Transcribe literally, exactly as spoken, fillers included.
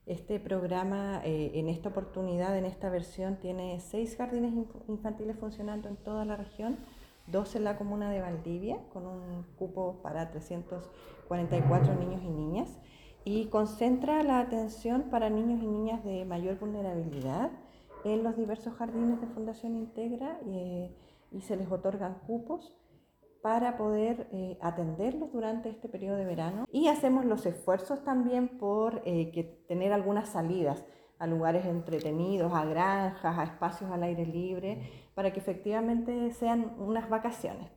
Este programa eh, en esta oportunidad, en esta versión, tiene seis jardines infantiles funcionando en toda la región, dos en la comuna de Valdivia, con un cupo para trescientos cuarenta y cuatro niños y niñas, y concentra la atención para niños y niñas de mayor vulnerabilidad en los diversos jardines de Fundación Integra, eh, y se les otorgan cupos para poder eh, atenderlos durante este periodo de verano. Y hacemos los esfuerzos también por eh, que tener algunas salidas a lugares entretenidos, a granjas, a espacios al aire libre, para que efectivamente sean unas vacaciones.